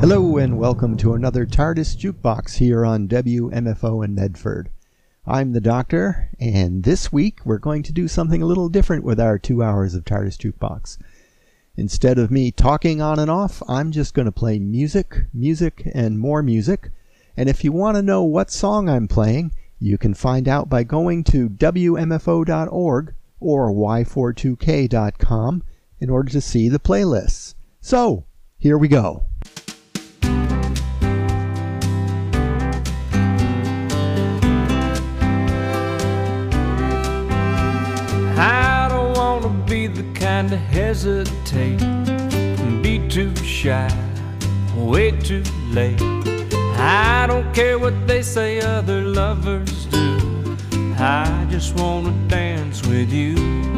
Hello and welcome to another TARDIS Jukebox here on WMFO in Medford. I'm the Doctor, and this week we're going to do something a little different with our 2 hours of TARDIS Jukebox. Instead of me talking on and off, I'm just going to play music, and more music. And if you want to know what song I'm playing, you can find out by going to WMFO.org or y42k.com in order to see the playlists. So, here we go. I don't want to be the kind to hesitate and be too shy, way too late. I don't care what they say other lovers do, I just want to dance with you.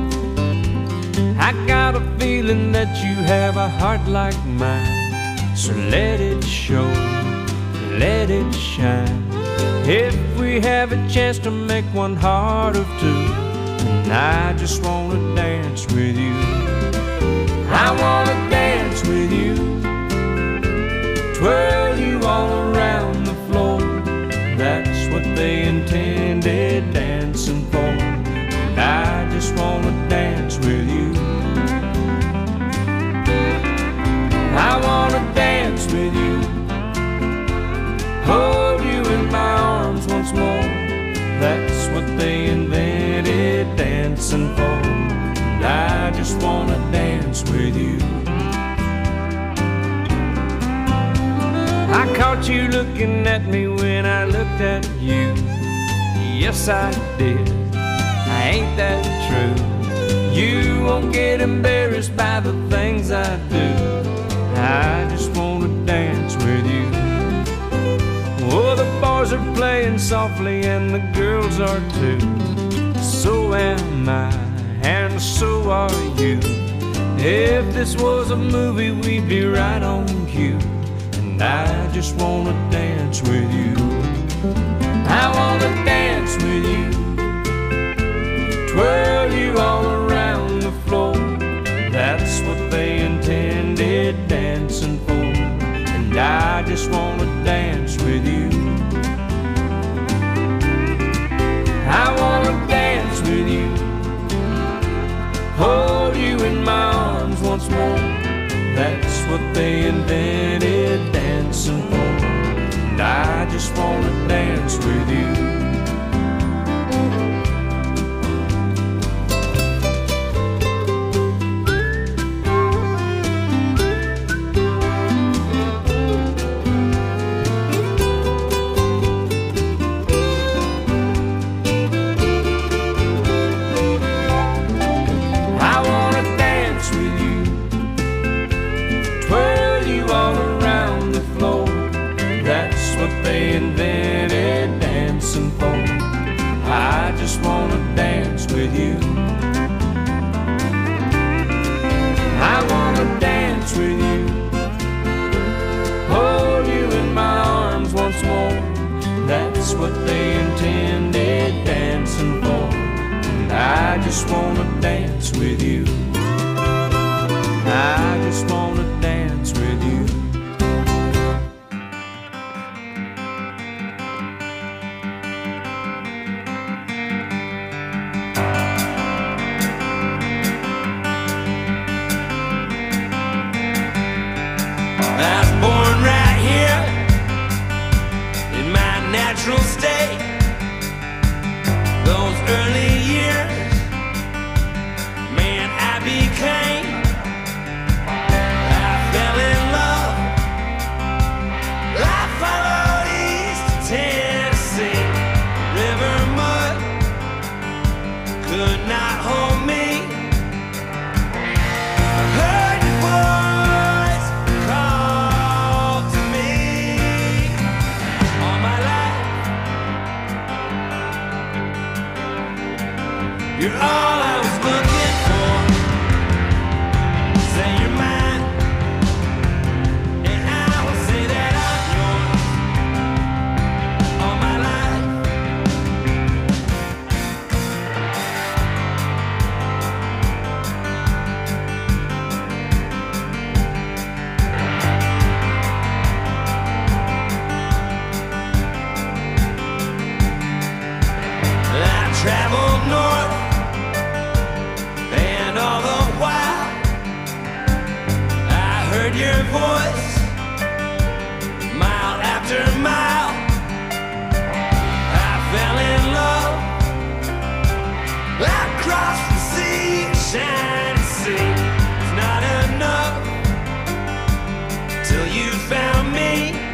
I got a feeling that you have a heart like mine, so let it show, let it shine. If we have a chance to make one heart of two, and I just want to dance with you. I want to dance with you, twirl you all around the floor. That's what they intended dancing for, and I just want to dance with you. I want to dance with you, hold you in my arms once more. That's what they invented dancing for, and I just want to dance with you. I caught you looking at me when I looked at you. Yes, I did. Ain't that true? You won't get embarrassed by the things I do. I just want to dance with you. Oh, the boys are playing softly and the girls are too. So am I, and so are you. If this was a movie, we'd be right on cue. And I just want to dance with you. I want to dance with you, twirl you all around the floor. That's what they intended dancing for, and I just want to dance with you. I want to dance with you, hold you in my arms once more. That's what they invented dancing for, and I just want to dance with you. What they intended dancing for, and I just want to dance with you. I just want to dance with you. I was born right here in my natural state. Those early years, man, I became. I fell in love. I followed east to Tennessee. River mud could not hold me. I heard your voice call to me. All my life heard your voice mile after mile. I fell in love across the sea, shining sea. It's not enough till you found me.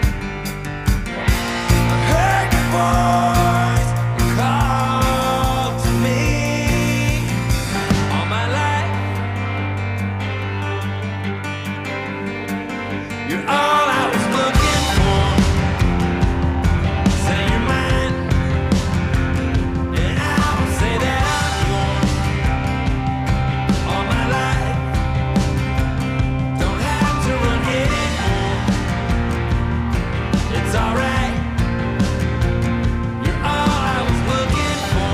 I heard your voice call to me. All my life you're all I was looking for. Say you're mine, and I will say that I'm yours. All my life, don't have to run anymore. It's alright. You're all I was looking for.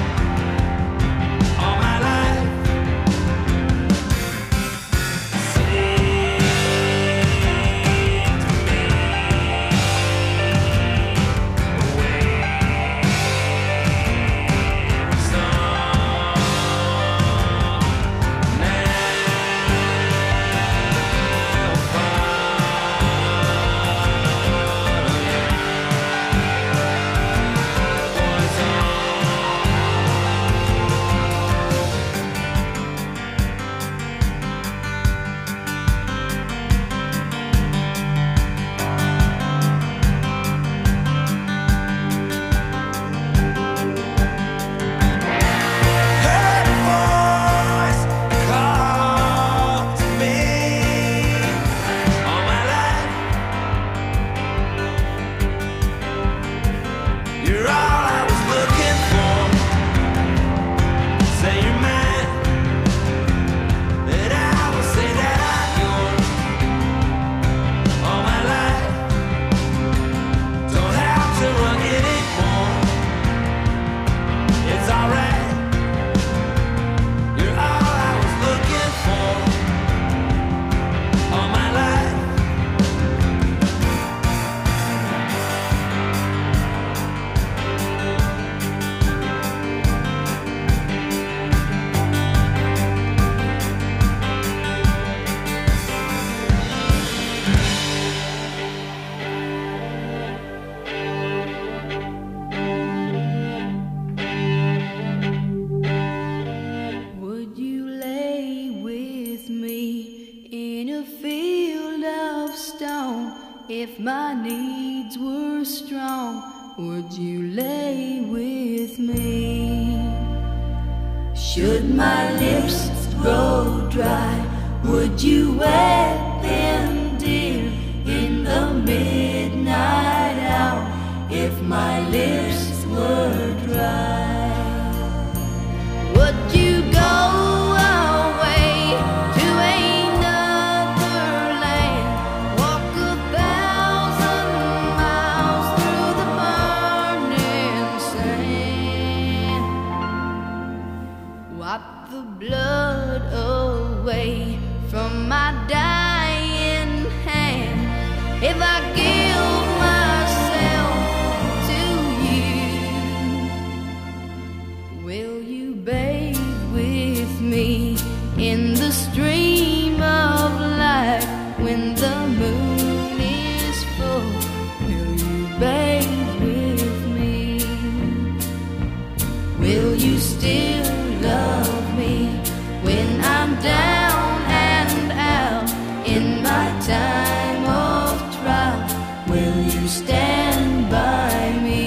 All my life. Sing to me. Away song now heard a voice call to me. All my life, you're all I was looking for. Say you're mine, and I will say that I'm yours. All my life, don't have to run anymore. It's alright. You're all I was looking for. All my life. Would you lay with me in a field of stone? If my needs were strong, would you lay with me? Should my lips grow dry, would you wet them, dear, in the midnight hour? If my lips were dry, would you go away to another land, walk 1,000 miles through the burning sand, wipe the blood away from my dying hand? If I give myself to you, will you bathe with me in the stream of light when the moon is full? Will you bathe with me? Will you still love me when I'm down and out in my time of trial? Will you stand by me?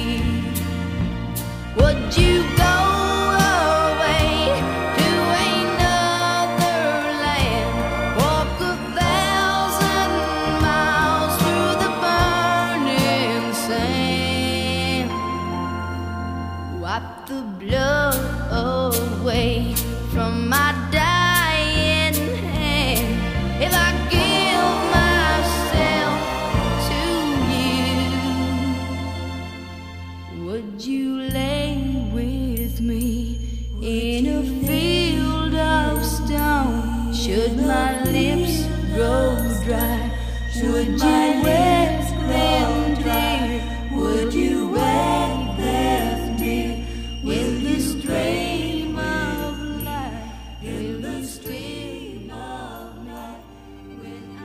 Would you go away to another land, walk 1,000 miles through the burning sand, wipe the blood away from my dying hand? If I give myself to you, would you lay with me in a field of stone? Should my lips grow dry, would you wet them, dear? Would you wet them, dear, with the stream of light, with the stream of night, when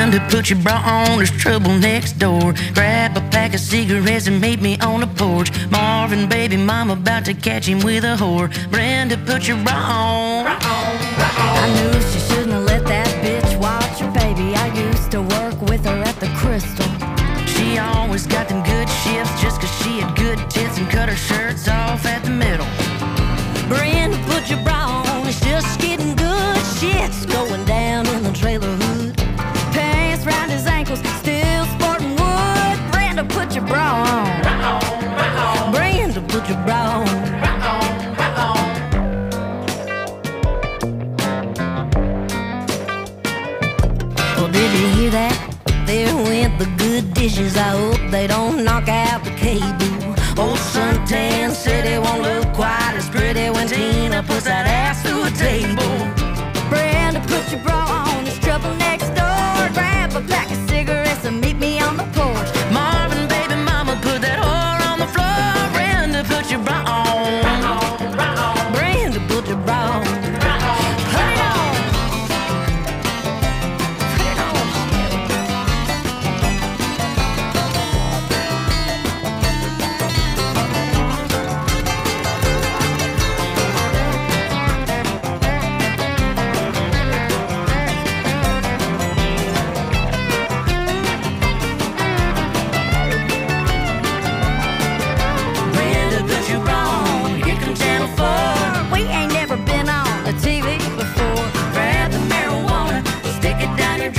Brenda, put your bra on, there's trouble next door. Grab a pack of cigarettes and meet me on the porch. Marvin, baby, mama about to catch him with a whore. Brenda, put your bra on. I knew she shouldn't have let that bitch watch her baby. I used to work with her at the Crystal. She always got them good shifts just 'cause she had good tits and cut her shirts off at the middle. Brenda, put your bra on, it's just getting good. Shit's going down in the trailer hood. Pants round his ankles, still sporting wood. Brenda, put your bra on. Brenda, put your bra on. Well, did you hear that? There went the good dishes. I hope they don't knock out the cable. Old suntan city won't look quite as pretty when Tina puts that ass through a table. Brenda, put your bra on, there's trouble next door. Grab a pack of cigarettes and meet me on the porch. Marvin, baby, mama, put that whore on the floor. Brenda, put your bra on. Brenda, put your bra on. Put it on. Put it on. Brenda, put your bra on. Here comes Channel 4. We ain't never been on the TV before. Grab the marijuana, stick it down your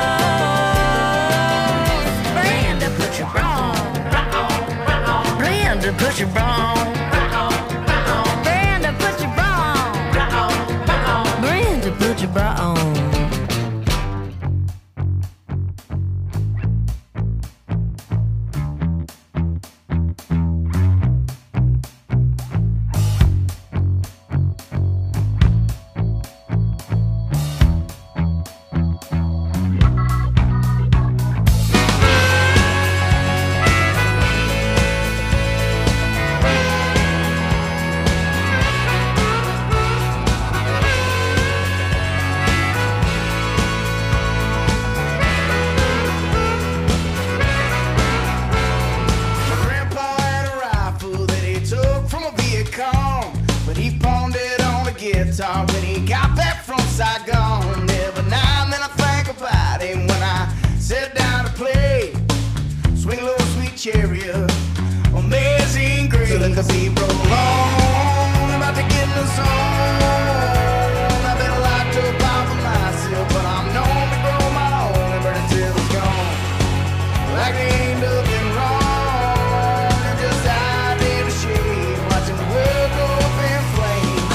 drawers. Brenda, put your bra on. Brenda, put your bra on. Brenda, put your bra on. Brenda, put your bra on. My grandpa had a rifle that he took from a Viet Cong, but he pawned it on a guitar when he got back from Saigon. Every now and then I think about him when I sit down to play. Swing low, sweet chariot, amazing grace. So let the beat roll on, about to get in the zone. I've been locked up all for myself, but I'm known to grow my own and burn it till it's gone. Like there ain't nothing wrong, I'm just out in the shade, watching the world go up in flames.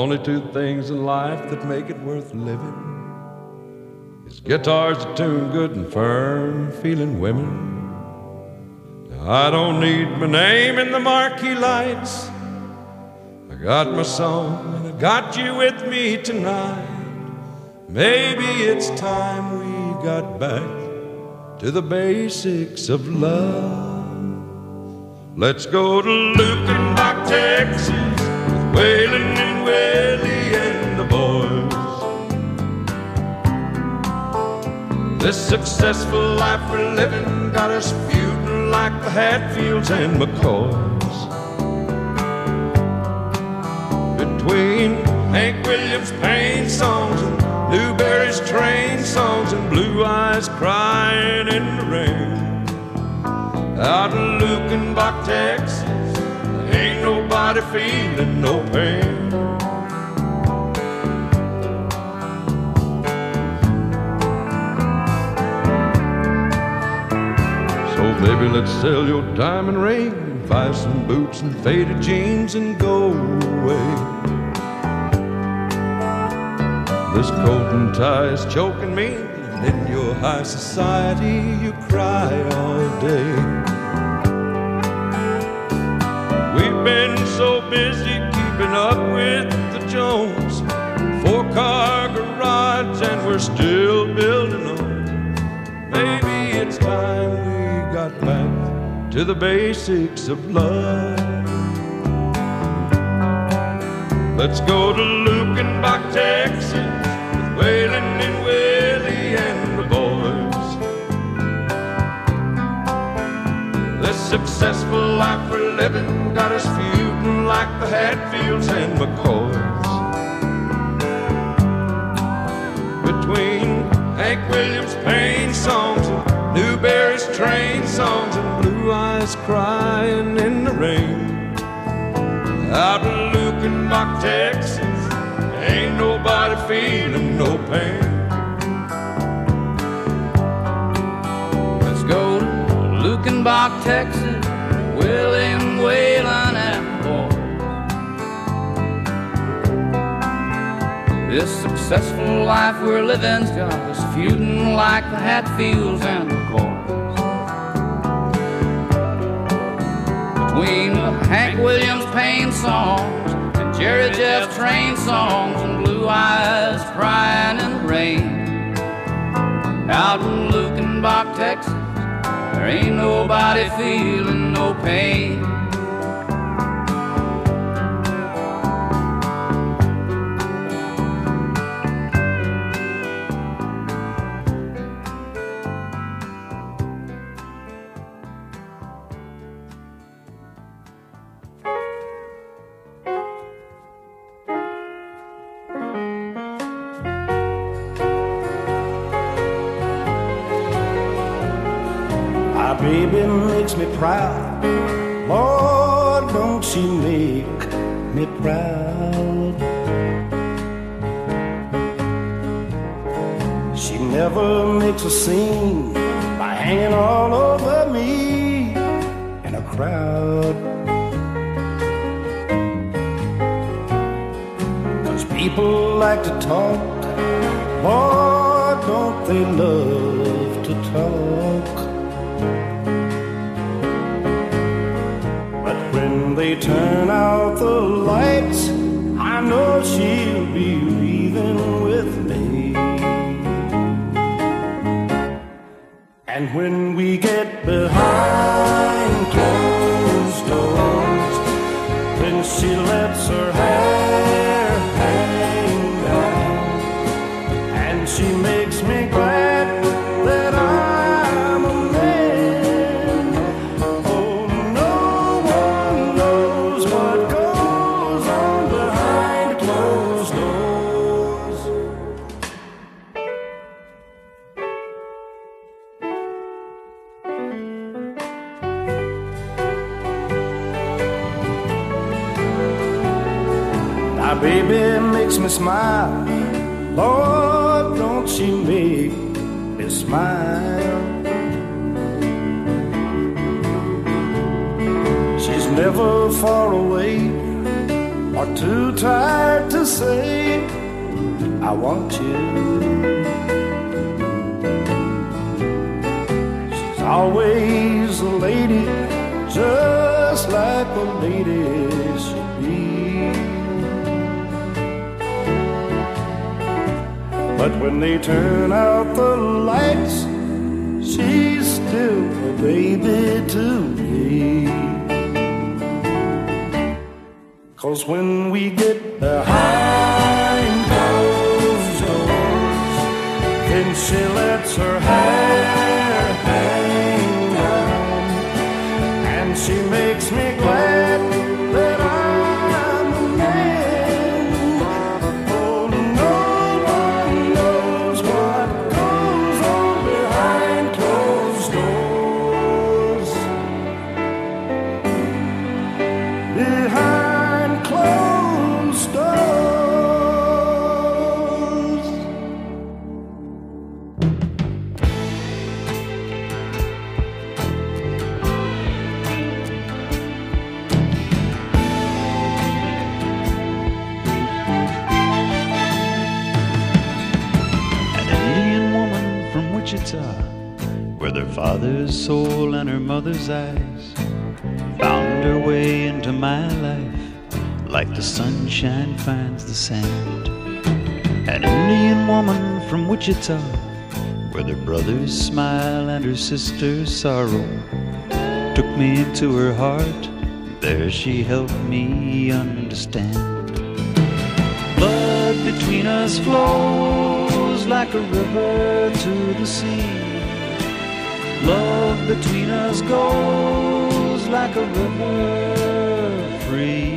only two things in life that make it worth living is guitars that tune good and firm, feeling women. Now, I don't need my name in the marquee lights. I got my song and I got you with me tonight. Maybe it's time we got back to the basics of love. Let's go to Lukenbach, Texas, with Waylon and Willie and the boys. This successful life we're living got us feuding like the Hatfields and McCoys. Between Hank Williams' pain songs and Newberry's train songs and Blue Eyes crying in the rain. Out in Lukenbach, Texas, ain't nobody feeling no pain. So baby, let's sell your diamond ring, buy some boots and faded jeans and go away. This coat and tie is choking me, and in your high society you cry all day. We've been so busy keeping up with the Jones, 4-car garage and we're still building on. Maybe it's time we got back to the basics of love. Let's go to Lukenbach, Texas, with Waylon and Willie and the boys. This successful life we're living got us feuding like the Hatfields and McCoys. Between Hank Williams' pain songs and Newberry's train songs and Blue Eyes crying in the rain. Out in Lukenbach, Texas, ain't nobody feeling no pain. Let's go to Lukenbach, Texas, William Waylon and boy. This successful life we're living's got us feuding like the Hatfields and the McCoys. Between the Hank Williams pain songs and Jerry Jeff train songs and Blue Eyes crying in the rain. Out in Lukenbach, Texas, there ain't nobody feeling no pain. Baby makes me proud. Lord, don't she make me proud. She never makes a scene by hanging all over me in a crowd. 'Cause people like to talk, Lord, don't they love to talk. When they turn out the lights, I know she'll be leaving with me. And when we get behind closed doors, when she lets her hair hang down, and she makes me glad that I'm a man. Oh, no one knows what goes on behind closed doors. My baby makes me smile. Lord, don't she make me smile. She's never far away. or too tired to say I want you. She's always a lady, just like a lady should be. But when they turn out the lights, she's still a baby to me. 'Cause when we get behind closed doors, then she lets her hair hang down, and she makes me glad that I'm a man. Oh, no one knows what goes on behind closed doors. Behind closed doors. Where their father's soul and her mother's eyes found her way into my life like the sunshine finds the sand. An Indian woman from Wichita, where their brother's smile and her sister's sorrow took me into her heart. There she helped me understand. Blood between us flows like a river to the sea. Love between us goes like a river free.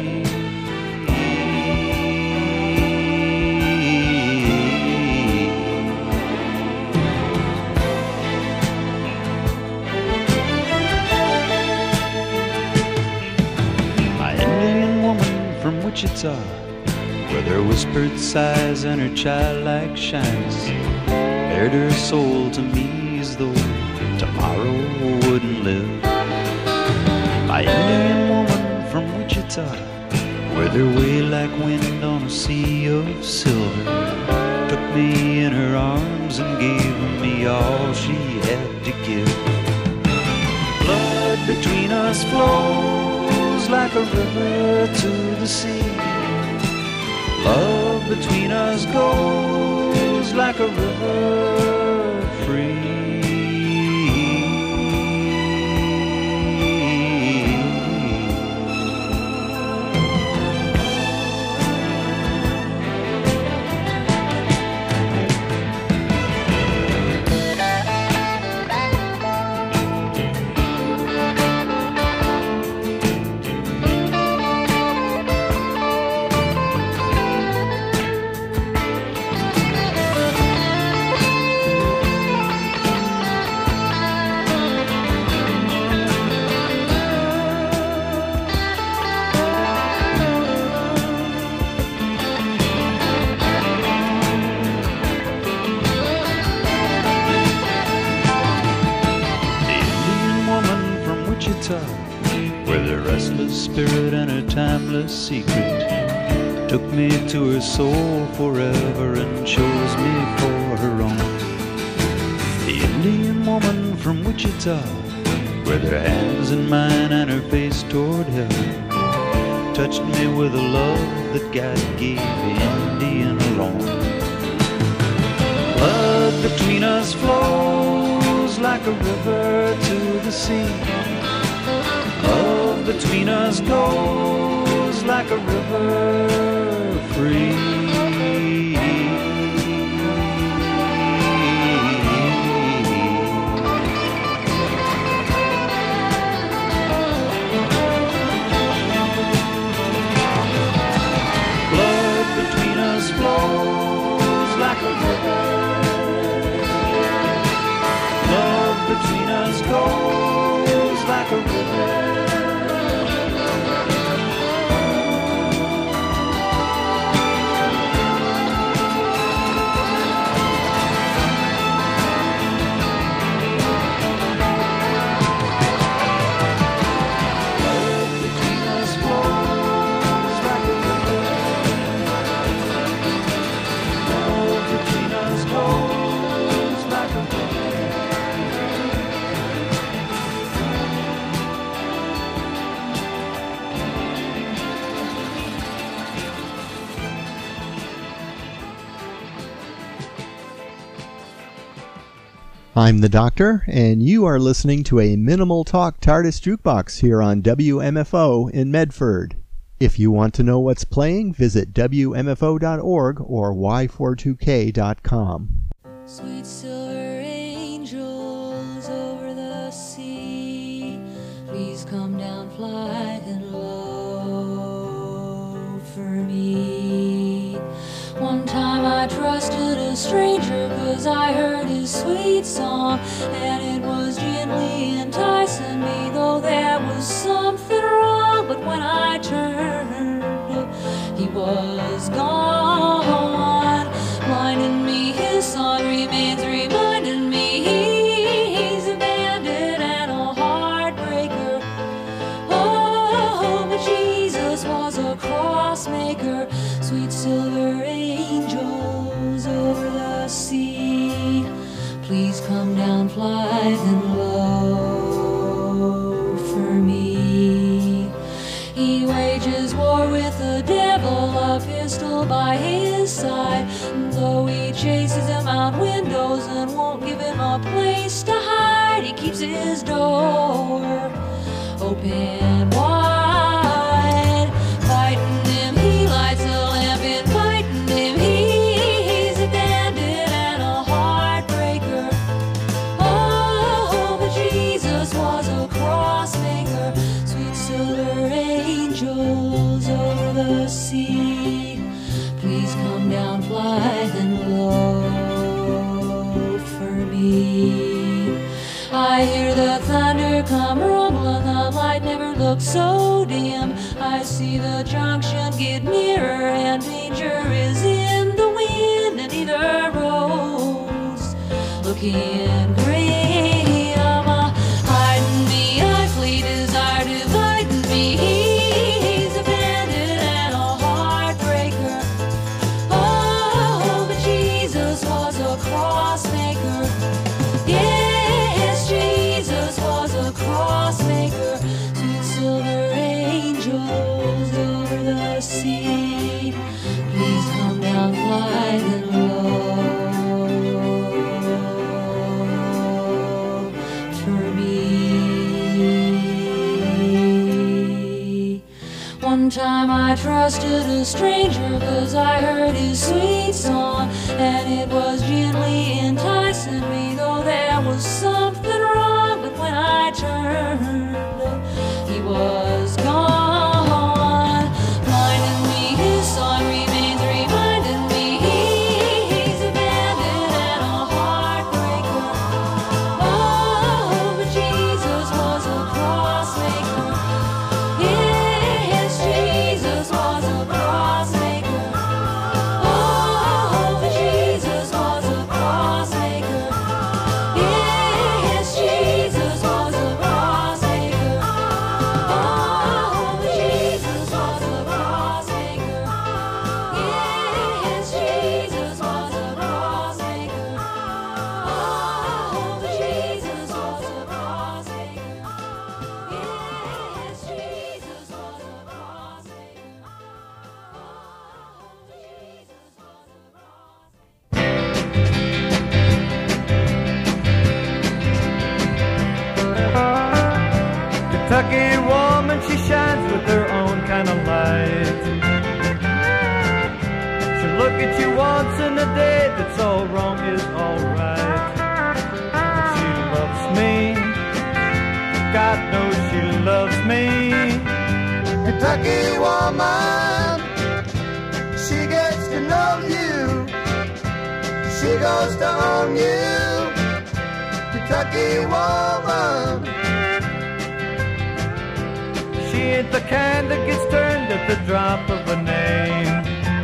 My Indian woman from Wichita, where their whispered sighs and her childlike shyness bared her soul to me as though tomorrow wouldn't live. My Indian woman from Wichita, where their way like wind on a sea of silver, took me in her arms and gave me all she had to give. Blood between us flows like a river to the sea. Love between us goes like a river free. Where the restless spirit and her timeless secret took me to her soul forever and chose me for her own. The Indian woman from Wichita, where their hands in mine and her face toward heaven touched me with a love that God gave the Indian alone. Blood between us flows like a river to the sea. Love between us goes like a river free. Blood between us flows like a river. Love between us goes like a river. Love between us flows like a river. I'm the Doctor, and you are listening to a Minimal Talk TARDIS Jukebox here on WMFO in Medford. If you want to know what's playing, visit WMFO.org or Y42K.com. Sweet silver angels over the sea, please come down flying low for me. One time I trusted a stranger 'cause I heard his sweet song, and it was gently enticing me, though there was something wrong. But when I turned, he was gone, blinding me. His song remains reminding me he's a bandit and a heartbreaker. Oh, but Jesus was a cross maker. Sweet silver angels over the sea, please come down flying low for me. He wages war with the devil, a pistol by his side, though he chases him out windows and won't give him a place to hide. He keeps his door open wide, fighting him. He lights a lamp, inviting him. He's a bandit and a heartbreaker. Oh, but Jesus was a cross maker. Sweet silver angels over the sea, please come down flying low for me. I hear the thunder come rumbling, the light never looks so dim. I see the junction get nearer, and danger is in the wind, and either road's looking grim. Hiding me, I flee, desire dividing me. He's a bandit and a heartbreaker. Oh, but Jesus was a cross maker. Yes, Jesus was a cross maker. Sweet silver angels over the sea, please come down flying low for me. One time I trusted a stranger 'cause I heard his sweet song, and it was gently enticing me, though there was something wrong. But when I turned, he was gone, blinding me. His song remains reminding me he's a bandit and a heartbreaker. Oh, but Jesus was a cross maker. Yes, Jesus was a cross maker. Oh, but Jesus was a cross maker. Yes, Jesus was a cross maker. Oh, but Jesus was a cross maker. Yes, Jesus was a cross maker. Oh, but Jesus was a cross maker. Yes, Jesus was a cross maker. Kentucky woman, she shines with her own kind of light. She'll look at you once in a day, that's all wrong is all right. She loves me, God knows she loves me. Kentucky woman, she gets to know you, she goes to own you. Kentucky woman, She ain't the kind that gets turned at the drop of a name.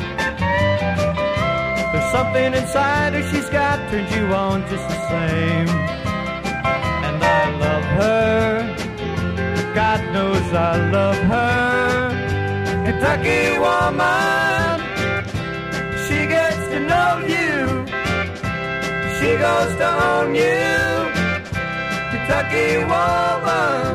There's something inside her she's got, turns you on just the same. And I love her, God knows I love her. Kentucky woman, she gets to know you, she goes to own you. Kentucky woman,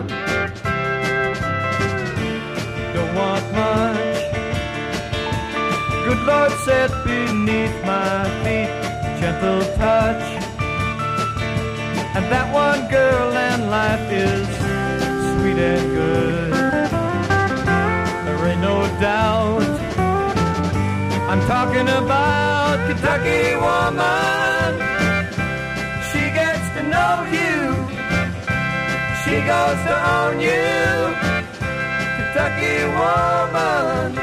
don't want much, good Lord set beneath my feet, gentle touch. and that one girl, and life is sweet and good. There ain't no doubt I'm talking about Kentucky woman. She gets to know you, she goes to own you, Kentucky woman.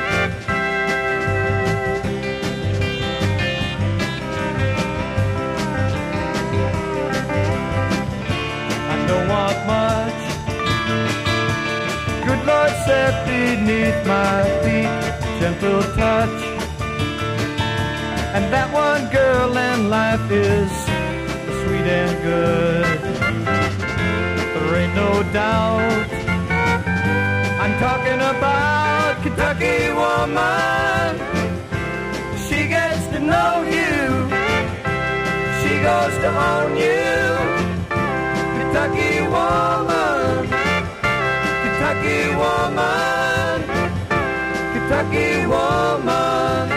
I don't want much, good Lord set beneath my feet, gentle touch. And that one girl in life is sweet and good. There ain't no doubt I'm talking about Kentucky woman. She gets to know you, she goes to own you, Kentucky woman, Kentucky woman, Kentucky woman.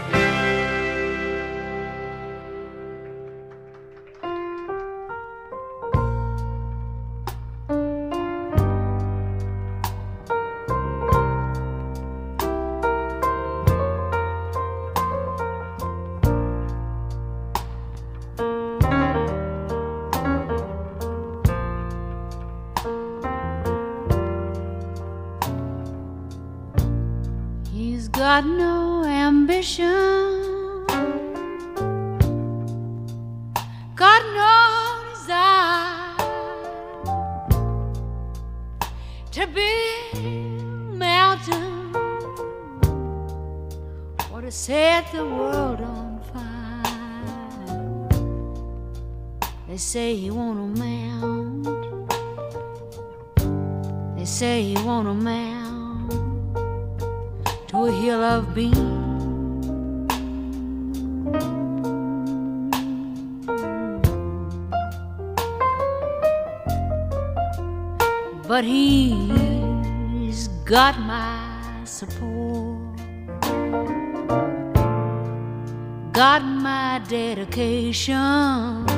Got no ambition, got no desire to build mountains or to set the world on fire. They say he want a mount, they say he want a mount to a hill of beans. But he's got my support, got my dedication,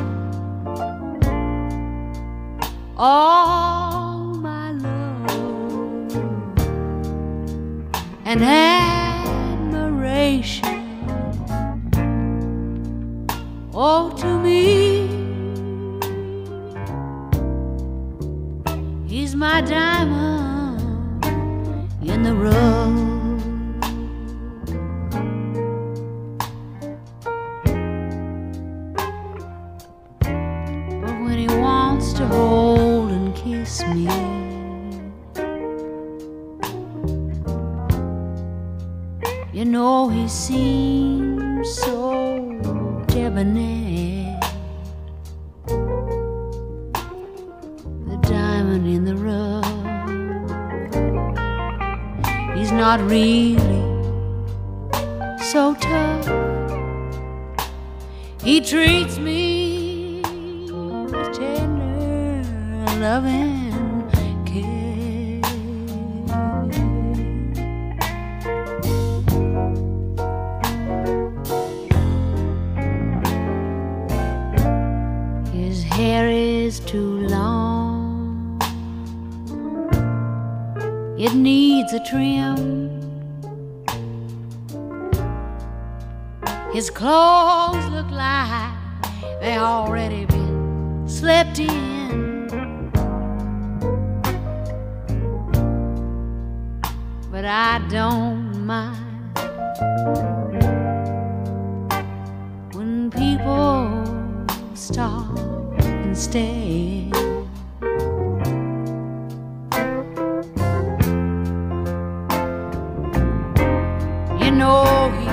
all my love and admiration. Oh, to me, he's my diamond in the rough. But when he wants to hold and kiss me, you know he seems so debonair, the diamond in the rough. He's not really so tough. He treats me with tender loving care. His hair is too long, it needs a trim. His clothes look like they already been slept in, but I don't mind when people stop and stare. You know he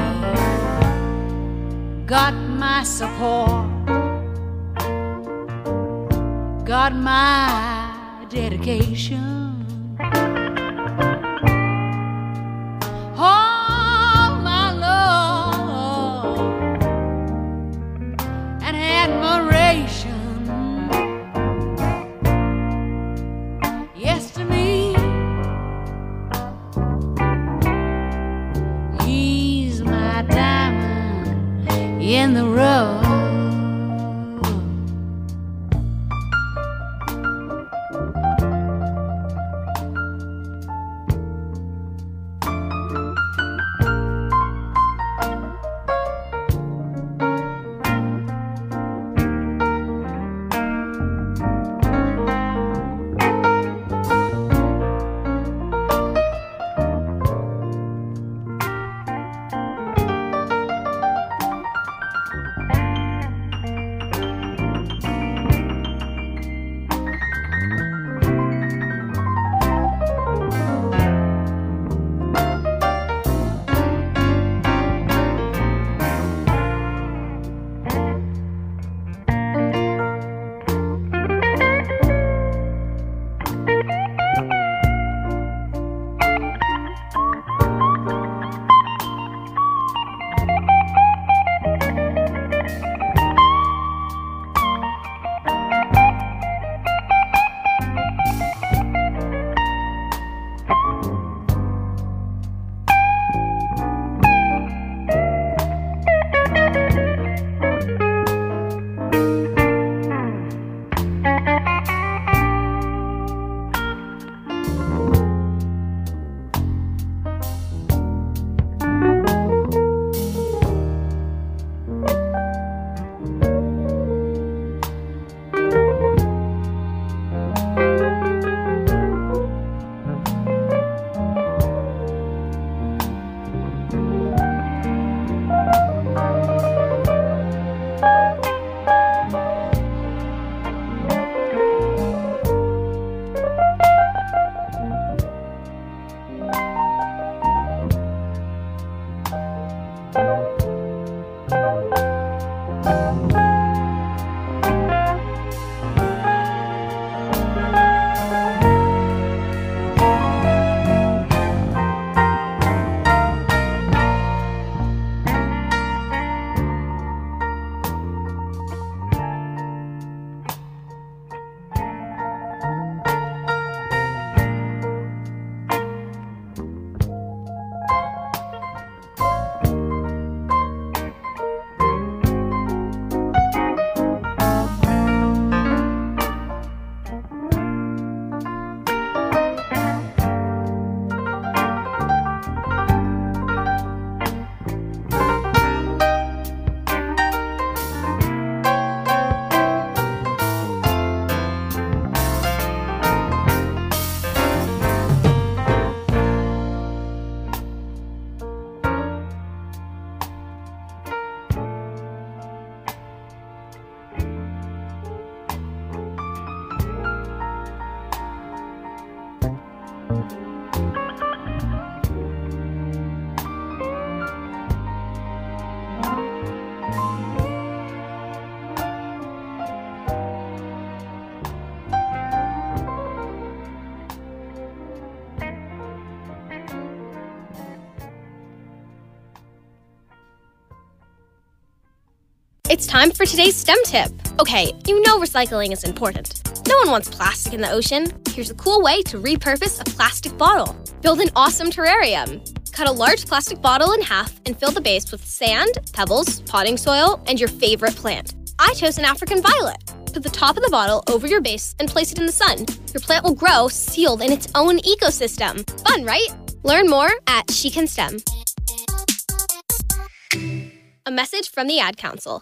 got my support, got my dedication, all my love and admiration. Yes, to me, he's my diamond in the rough. It's time for today's STEM tip. Okay, you know recycling is important. No one wants plastic in the ocean. Here's a cool way to repurpose a plastic bottle. Build an awesome terrarium. Cut a large plastic bottle in half and fill the base with sand, pebbles, potting soil, and your favorite plant. I chose an African violet. Put the top of the bottle over your base and place it in the sun. Your plant will grow sealed in its own ecosystem. Fun, right? Learn more at She Can STEM. A message from the Ad Council.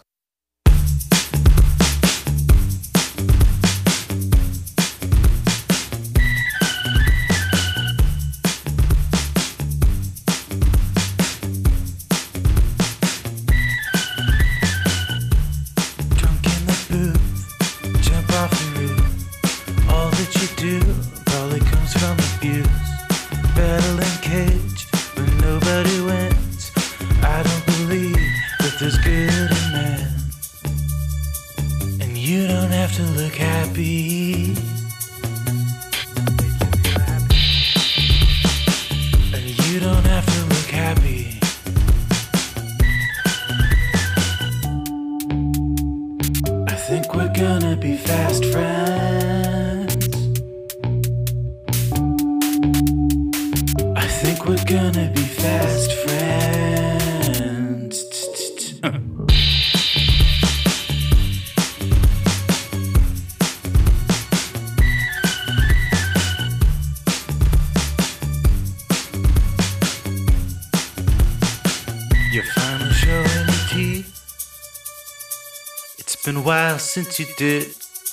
Been a while since you did.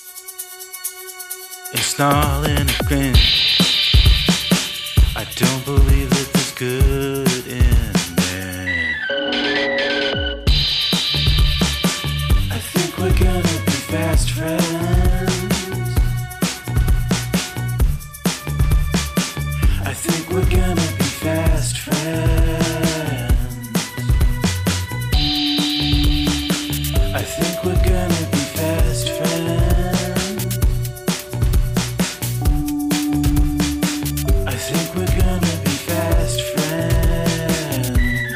And snarl and a grin. I don't believe that there's good in there. I think we're gonna be fast friends. I think we're gonna be fast friends. I think we're gonna be fast friends. I think we're gonna be fast friends.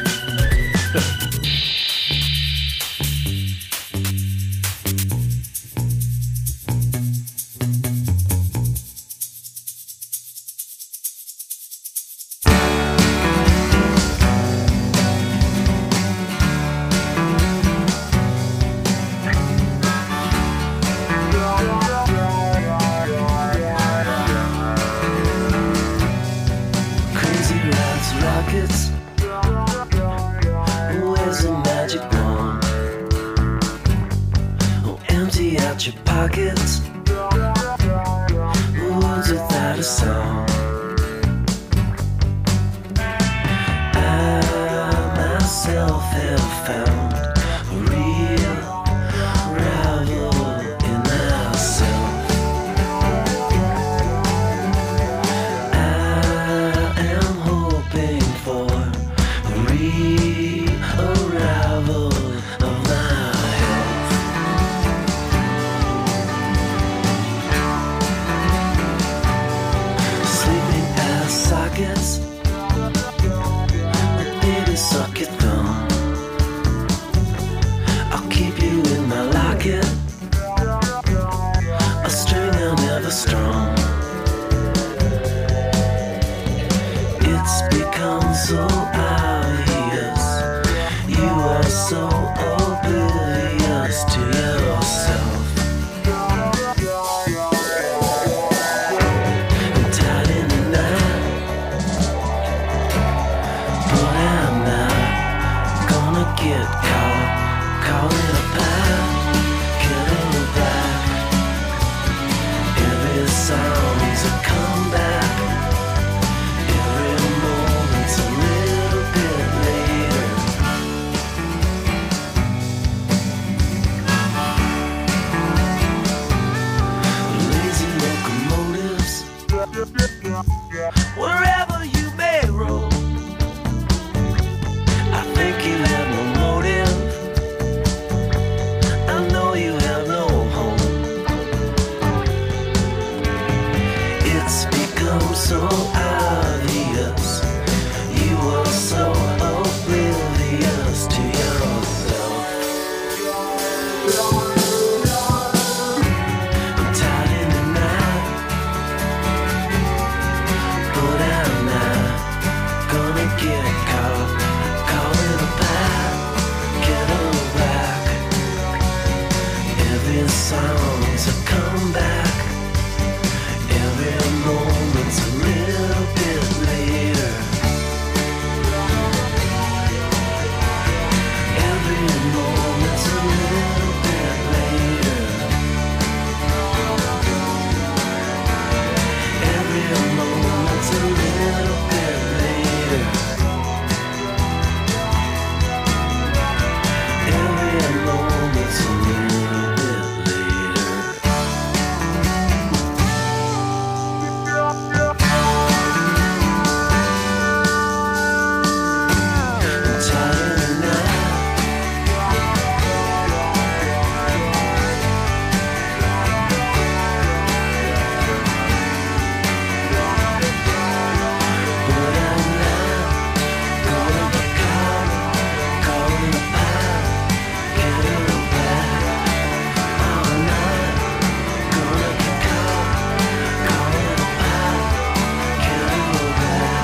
Where's the magic wand? Oh, empty out your pockets. Words without a song. I myself have found a real rival in myself. I am hoping for a re-arrival of my health. Sleeping ass sockets, baby suck your thumb. these songs have come back. Every moment's a little bit later. Every moment's a little bit later. Every moment's a little bit later. Every moment's a little bit later. I'm tired now. But I'm not gonna get caught, caught in the pile, getting her back. I'm not gonna get caught, caught in the pile, getting her back.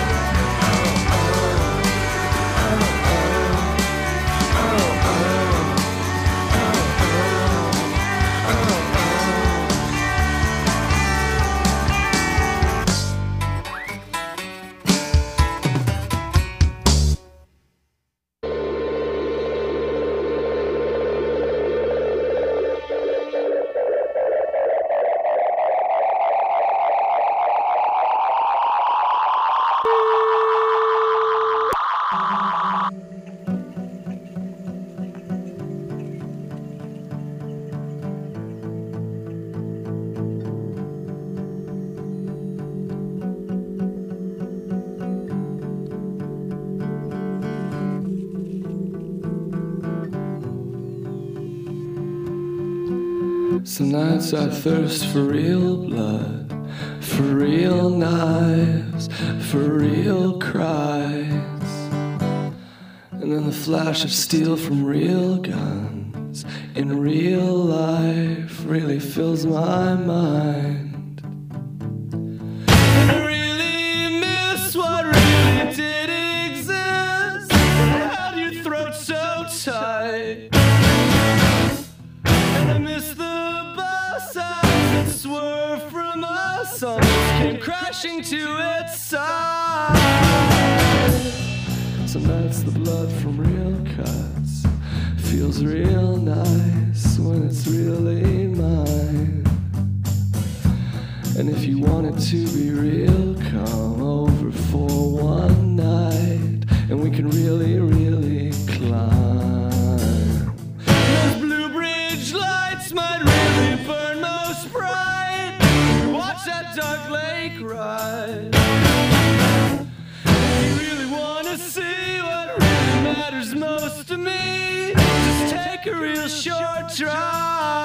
Some nights I thirst for real blood, for real knives, for real cries. And then the flash of steel from real guns in real life really fills my mind. And I really miss what really did exist. Held your throat so tight. And I miss the bus that swerved from us, almost came crashing to its side. Some nights the blood from real cuts feels real nice when it's really mine. And if you want it to be real, come over for one night and we can really, really climb. Those Blue Bridge lights might really burn most bright. Watch that dark lake ride. If you really want to see what really matters most to me, just take a real short drive.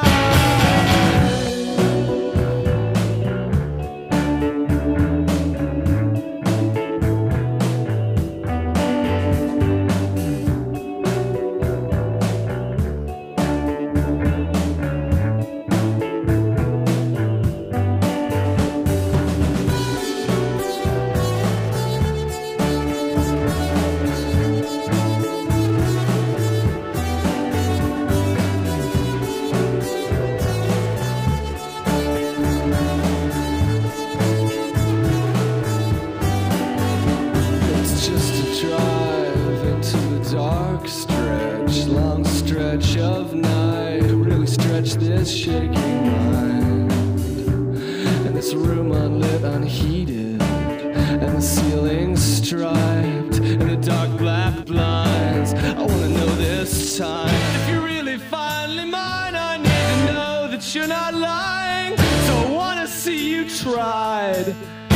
It's just a drive into the dark stretch, long stretch of night. Really stretch this shaking mind. And this room unlit, unheated, and the ceiling striped, and the dark black blinds. I wanna know this time if you're really finally mine. I need to know that you're not lying, so I wanna see you tried.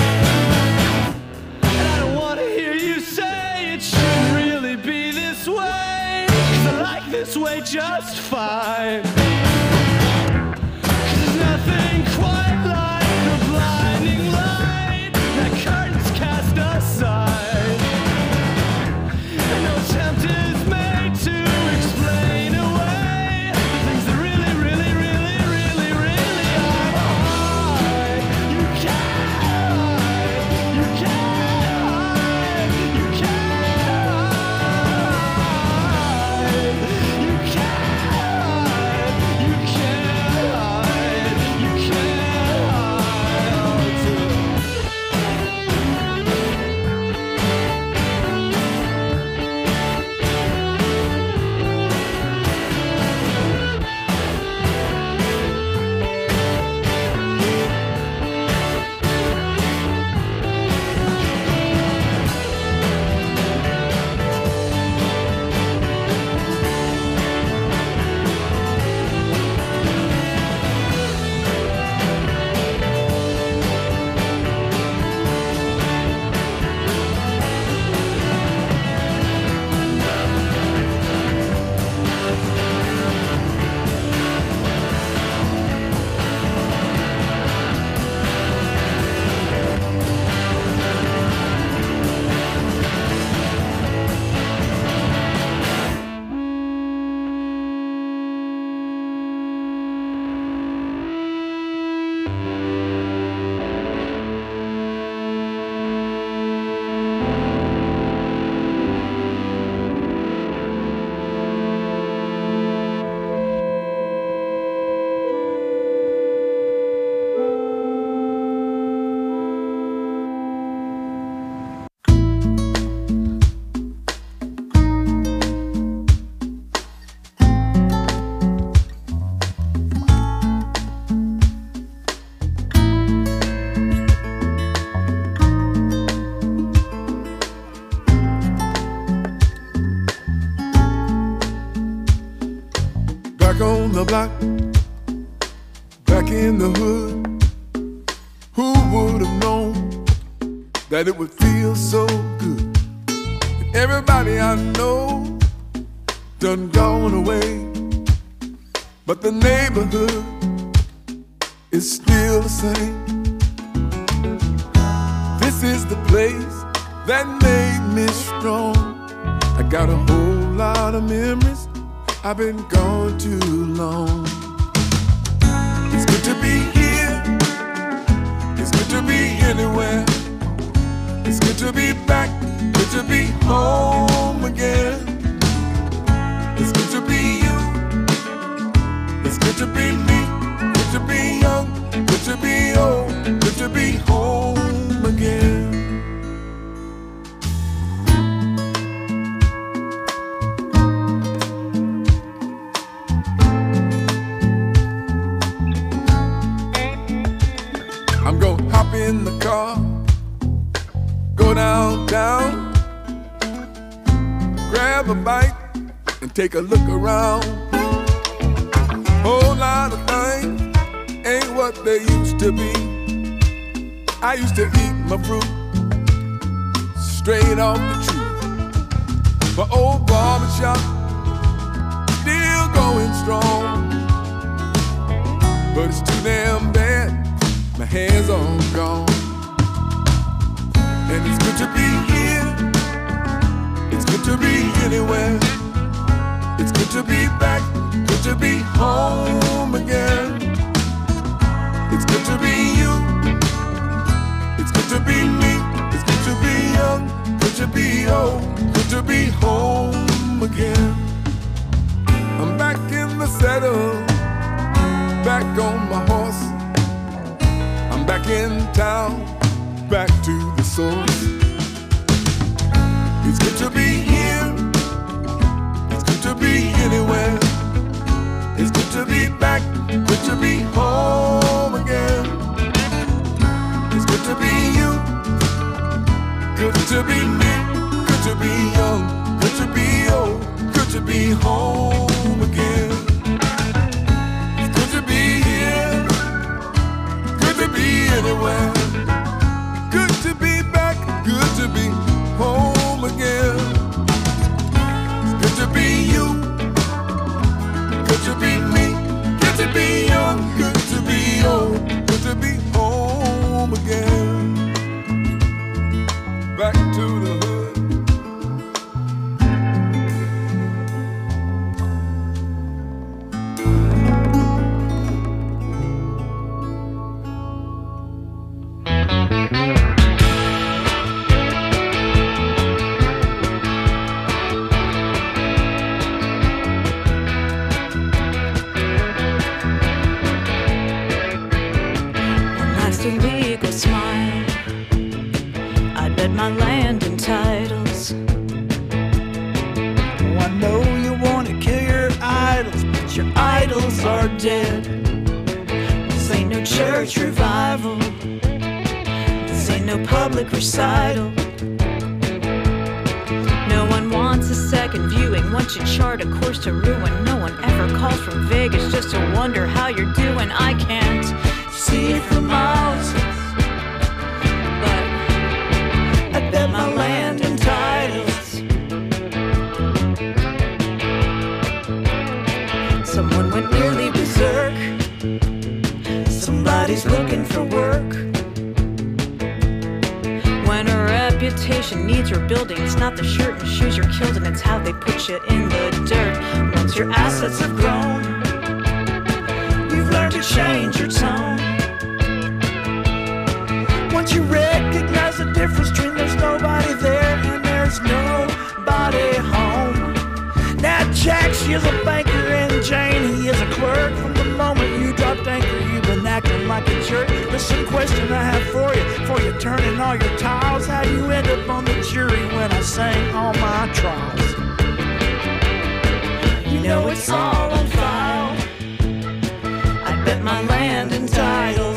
And I don't wanna hear you say it shouldn't really be this way, 'cause I like this way just fine. 'Cause there's nothing quite like the blinding light that curtains cast aside. And no attempt is made to explain away the things that really, really, really, really, really are hard. You can't hide, you can't hide, you can't hide, you can't hide, you can't Back on the block, back in the hood. Who would have known that it would feel so good? And everybody I know done gone away, but the neighborhood is still the same. This is the place that made me strong. I got a whole lot of memories, I've been gone too long. It's good to be here, it's good to be anywhere. It's good to be back, good to be home again. It's good to be you, it's good to be me, good to be young, good to be old, good to be home again. I'm gonna hop in the car, go downtown, grab a bite and take a look around. Whole lot of things ain't what they used to be. I used to eat my fruit straight off the tree. My old barbershop still going strong, but it's too damn bad, my hair's all gone. And it's good to be here, it's good to be anywhere. It's good to be back, good to be home again. It's good to be you, it's good to be me, it's good to be young, good to be old, good to be home again. I'm back in the saddle, back on my horse. I'm back in town, back to the source. It's good to be here, it's good to be anywhere. It's good to be back, good to be home again. It's good to be you, good to be me, good to be young, good to be old, good to be home again. It's good to be here, good to be anywhere. Good to be back, good to be home again. It's good to be you, good to be me, good to be young, good to be old, good to be home again. Back to the hood. My land and titles. Oh, I know you want to kill your idols, but your idols are dead. This ain't no church revival, this ain't no public recital. No one wants a second viewing once you chart a course to ruin. No one ever calls from Vegas just to wonder how you're doing. I can't see it for miles, my land and titles. Someone went nearly berserk, somebody's looking for work. When a reputation needs rebuilding, it's not the shirt and shoes you're killed in, it's how they put you in the dirt. Once your assets have grown, you've learned to change your tone. Once you recognize the difference between there's nobody there and there's nobody home. Now Jack, she is a banker, and Jane, he is a clerk. From the moment you dropped anchor, you've been acting like a jerk. Listen, question I have for you turning all your tiles. How you end up on the jury when I sang all my trials. You know it's all on file, I bet my land and titles.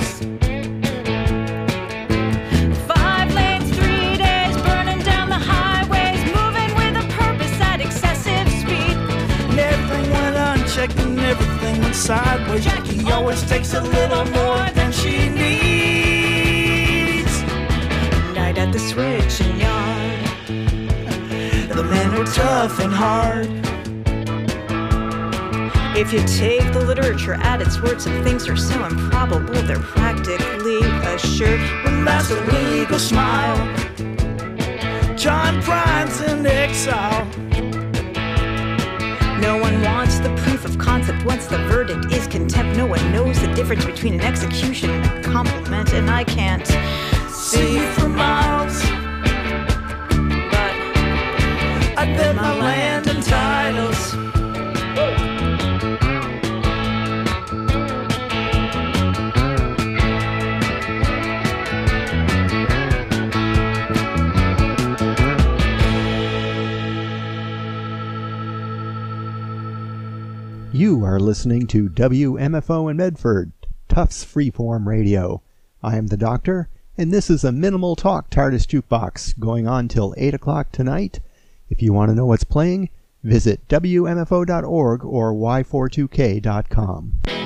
Check and everything went sideways. Jackie always takes a little more than she needs. Night at the switching yard. The men are tough and hard. If you take the literature at its word, some things are so improbable they're practically assured. When that's a legal smile, John Prine's in exile. No one wants the proof of concept once the verdict is contempt. No one knows the difference between an execution and a compliment, and I can't see for miles. But I bet my land and titles. You are listening to WMFO in Medford, Tufts Freeform Radio. I am the Doctor, and this is a Minimal Talk TARDIS Jukebox going on till 8 o'clock tonight. If you want to know what's playing, visit WMFO.org or Y42K.com.